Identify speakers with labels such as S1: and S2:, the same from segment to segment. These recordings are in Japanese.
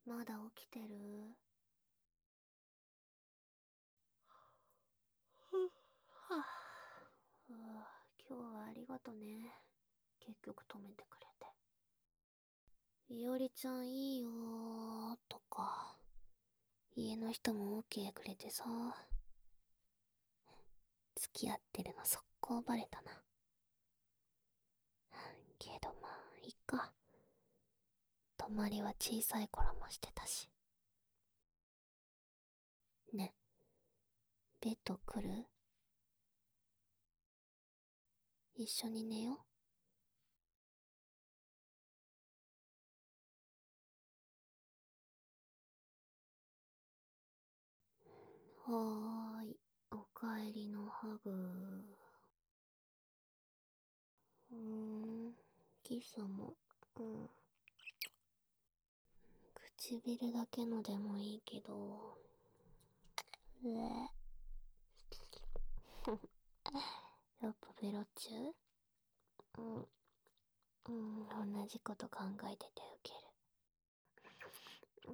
S1: まだ起きてる？はぁ、今日はありがとね。結局止めてくれて。いおりちゃんいいよーとか、家の人も OK くれてさ、付き合ってるの速攻バレたな。けどまあ、いっか。泊まりは小さい頃もしてたし。ね、ベッド来る？一緒に寝よう。はーい、おかえりのハグ。キスも、うん。唇だけのでもいいけど、うえ。やっぱベロチュー？同じこと考えててウケる。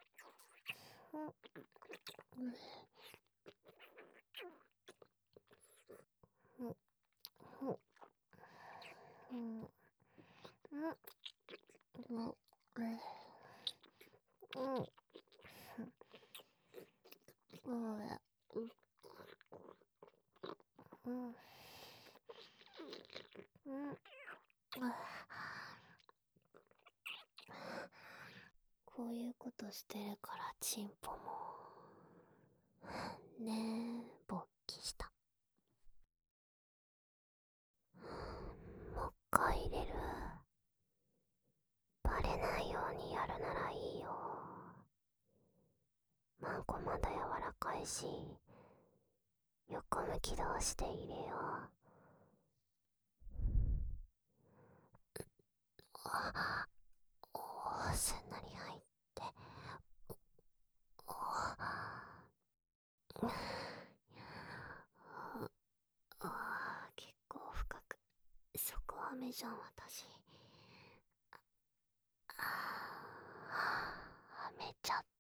S1: こういうことしてるからチンポもねえ勃起した。もう一回入れる？バレないようにやるならいいよ。マンコまだ柔らかいし、横向き同士で入れよう。あ、すんなり入って。結構深く。そこは目じゃん私。はめちゃった。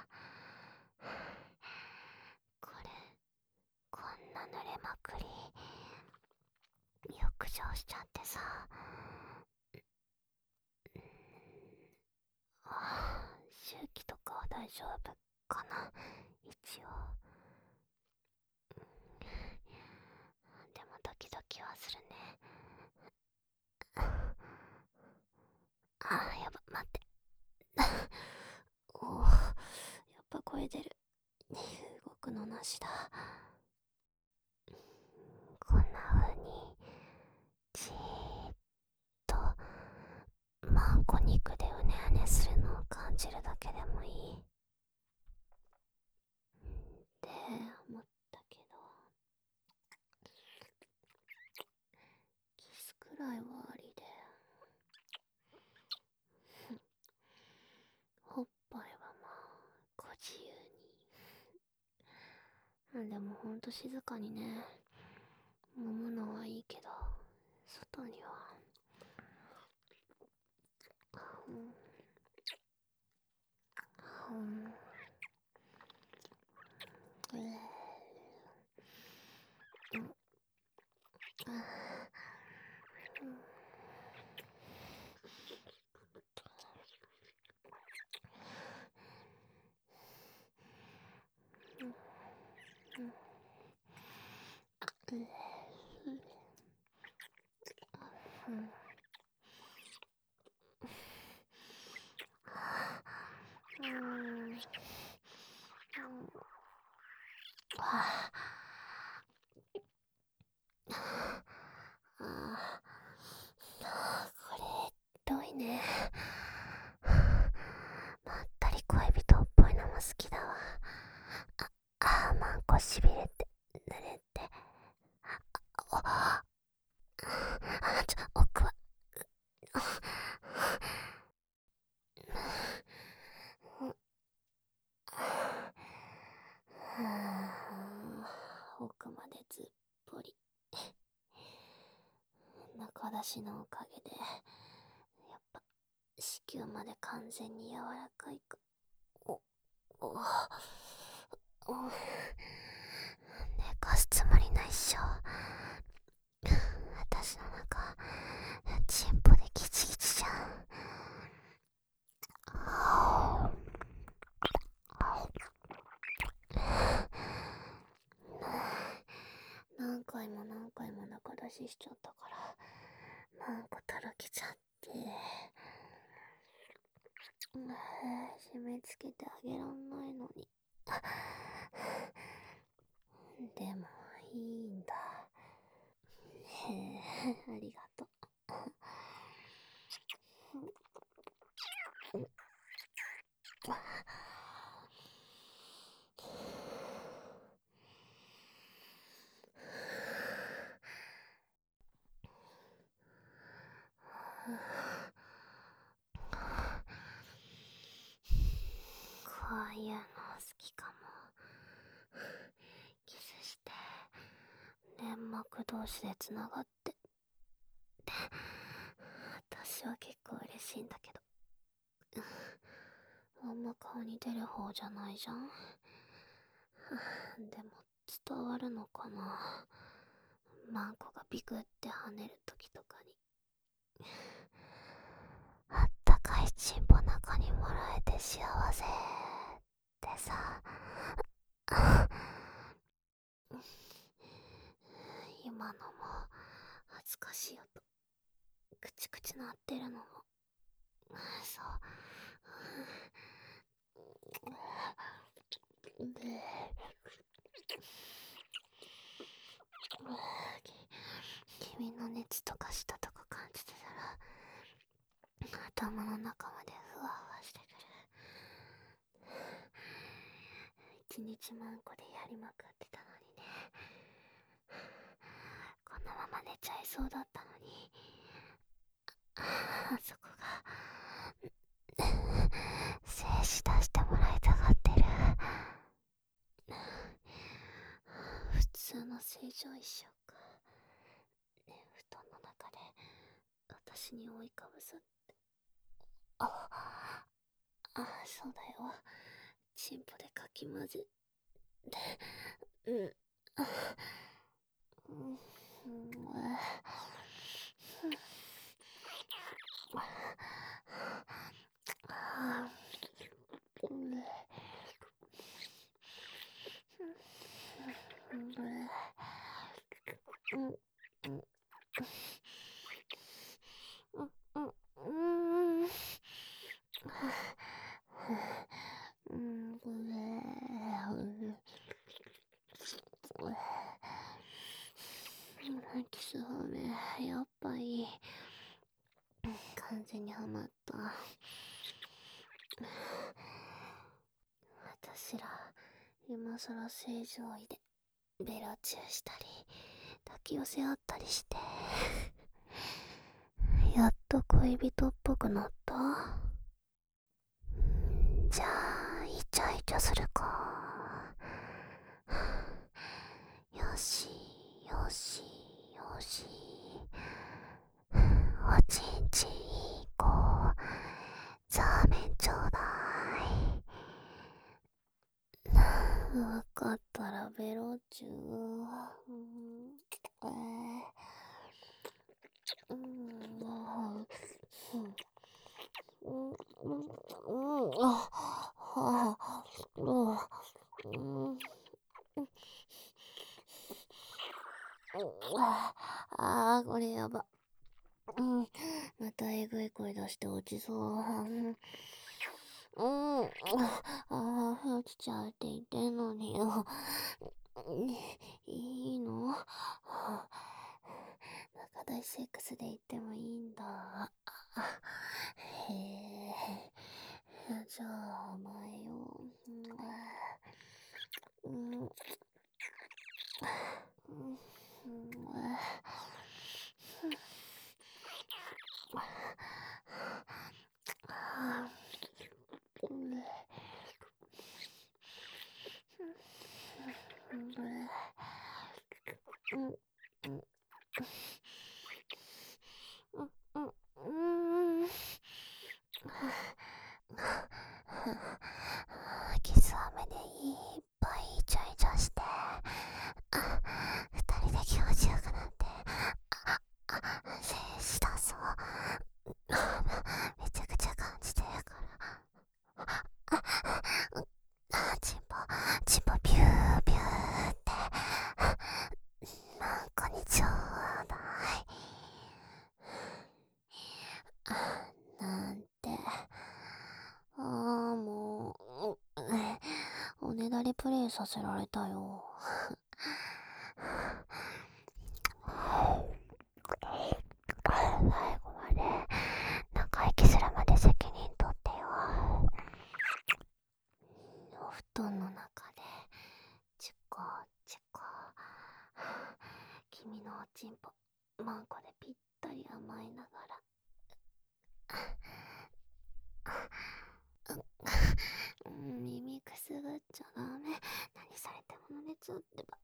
S1: これ、こんな濡れまくり浴場しちゃってさ。周期とかは大丈夫かな、一応。でもドキドキはするね。やば、待って。おお、やっぱ声出る。動くのなしだ。こんな風にじーっとマンコ肉でうねうねするのを感じるだけでもいいって思ったけど、キスくらいはありで。おっぱいはまあご自由に。でもほんと静かにね、揉むのはいいけど、外には。うんうんああ、これどいね。まったり恋人っぽいのも好きだわ。マンコしびれて濡れて。奥は奥までずっぽり。中出しのおかげでやっぱ子宮つまで完全に柔らかいか。お、お、寝かすつもりないっしょ。私の中、チンポでギチギチじゃん。何回も何回も中出ししちゃったから、マンコたらけちゃって。締め付けてあげらんないのに。でも、いいんだ。へえ、ありがとう。こういうの好きかも。キスして粘膜同士でつながってで、私は結構嬉しいんだけど、あんま顔に出る方じゃないじゃん。でも伝わるのかな、マンコがビクって跳ねる時とかに。あったかいチンポ中にもらえて幸せってさ。今のも恥ずかしい音、クチクチ鳴ってるのもそうで、君の熱とか舌とか感じてたら頭の中までふわふわしてくる。一日マンコでやりまくってたのにね。このまま寝ちゃいそうだったのに、あそこが精子出してもらいたがってる。普通の正常位しようかね。布団の中で私に覆いかぶさって。そうだよ、チンポでかき混ぜて。キス方面やっぱいい。完全にハマった。私ら今さら正常位でベロチューしたり抱き寄せ合ったりしてやっと恋人っぽくなった。じゃあイチャイチャするか。よしよしよし、おちんちんいこう。ザーメンちょうだい。わかったらベロチュー。これやば。またえぐい声出して落ちそう。落ちちゃうって言ってんのによ。いいの？仲大セックスで言ってもいいんだ。へえ。じゃあ甘えよう。 キス飴でいっぱいイチャイチャして、二人で気持ちよくなって、静止だそう。めちゃくちゃ感じてるから。チンポビュービューって、なんかにちょうだい。なんて。もう、おねだりプレイさせられたよ。最後まで中息するまで責任取ってよ。お布団の中でチコチコ、君のおちんぽマンコでぴったり甘いながら、耳くすぐっちゃダメ。何されても濡れちゃってば。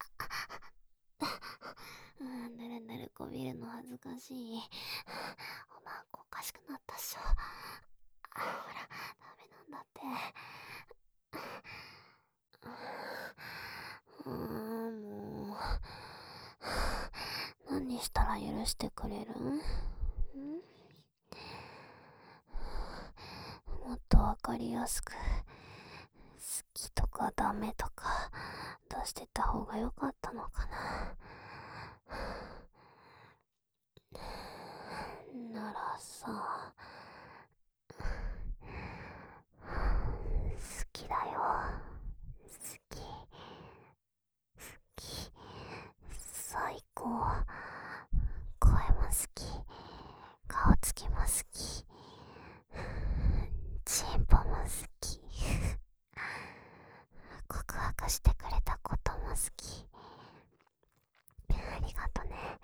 S1: ぬるぬるこびるの恥ずかしい。おまんこおかしくなったっしょ。ほら、ダメなんだって。もう、何したら許してくれるん？もっとわかりやすく、好きとかダメとか出してた方が良かったのかな。ならさ、好きだよ。好き。最高。声も好き。顔つきも好き。チンポも好き。告白してくれたことも好き。ありがとね。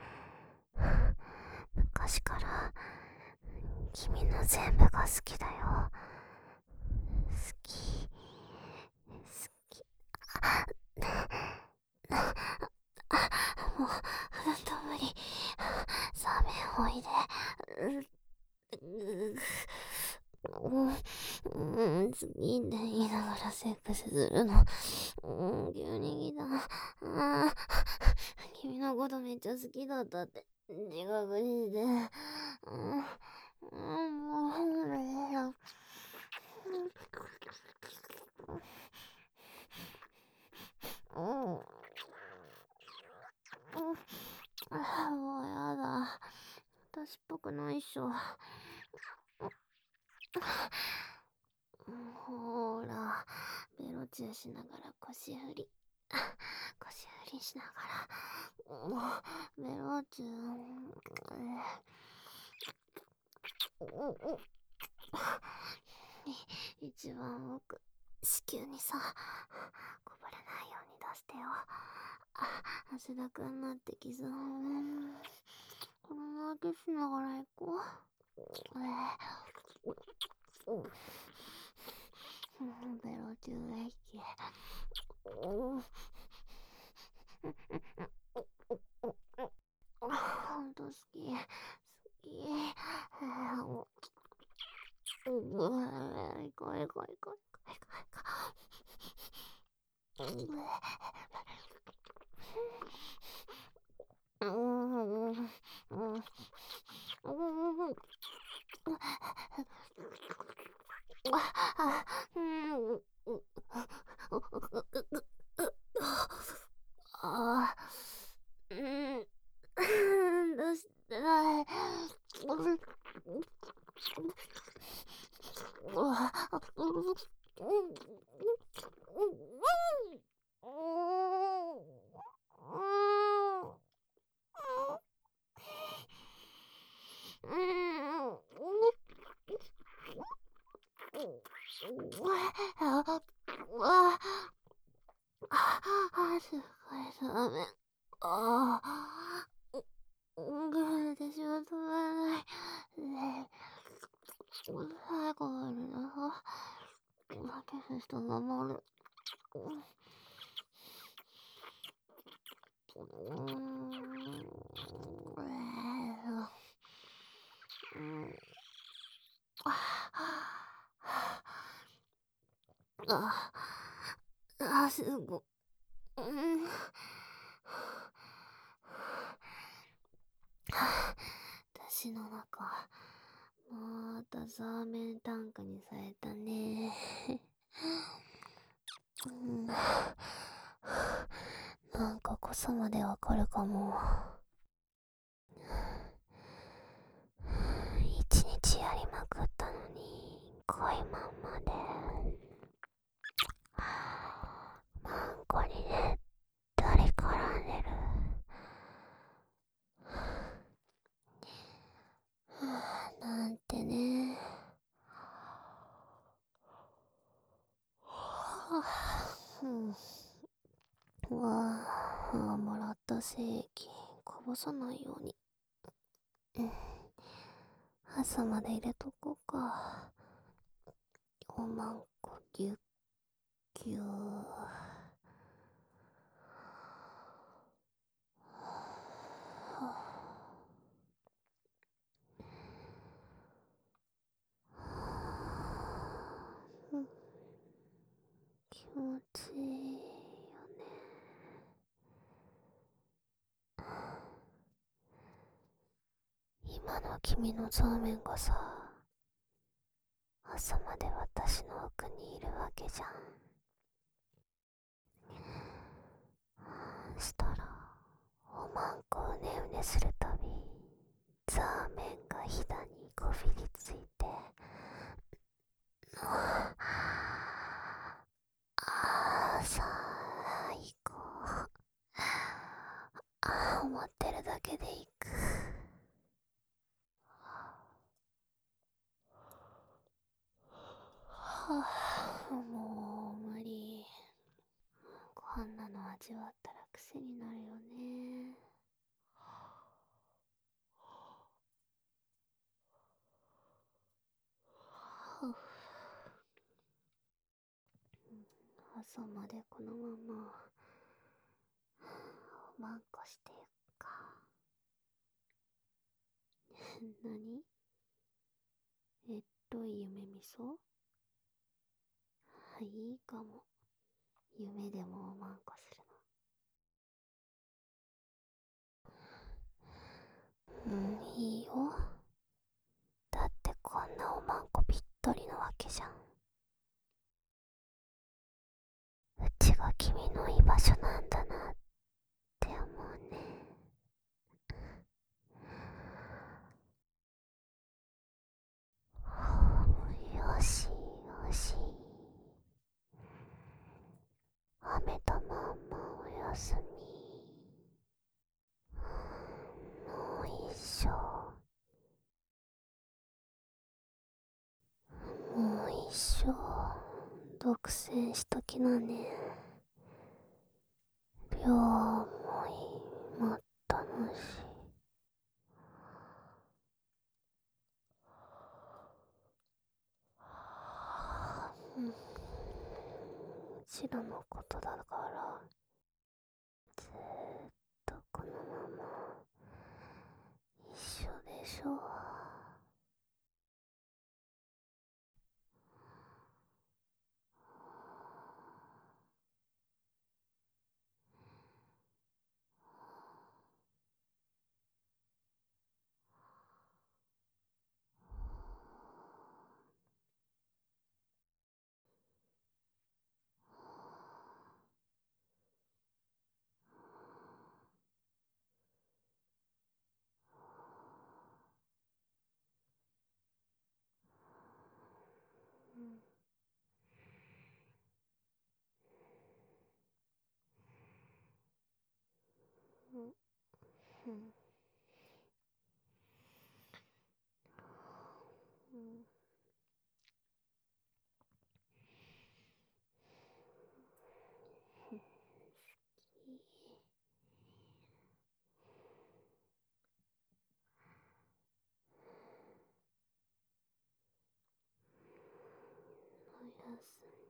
S1: 昔から君の全部が好きだよ。好き。好き。もう、ほんと無理。サメおいで。好きって言いながらセックスするの。急に来た。君のことめっちゃ好きだったって。自覚にして。もう、もうやだ。私っぽくないっしょ。ほーら、ベロチューしながら腰振り。腰振りしながら、ベロチュー。一番奥、子宮にさ、こぼれないように出してよ。汗だくになってきそう。このままキスしながら行こう。ベロチュー液。ほんと好き。好き。行こう行こう行こう。出してない。すごいダメ。私は止まらない。最後までな。キスしたままで。 あ、すご、うん。私の中、またザーメンタンクにされたね。うん、なんか濃さまでわかるかも。一日やりまくったのに濃いまんまで、マンコにねったり絡んでる。なんてね。うん。もらった精液こぼさないように、うん、朝まで入れとこうか。おまんこぎゅっぎゅー。うん、気持ちいいよね。今の君のザーメンがさ、朝まで私の奥にいるわけじゃん。したらおまんこうねうねするたび、ザーメンがひだにこびりついて、最高。思ってるだけでいく。もう無理。こんなの味わったら癖になるよね。朝までこのままおまんこしていくか。何？夢味噌？いいかも。夢でもおまんこするの。いいよ。だってこんなおまんこぴったりなわけじゃん。うちが君の居場所なんだなって思うね。よしよし。雨たまんまおやすみ。もう一生、もう一生独占しときなね。両思いも楽しい。うちらのことだからずーっとこのまま一緒でしょ。うん、うん、うん、おやすみ。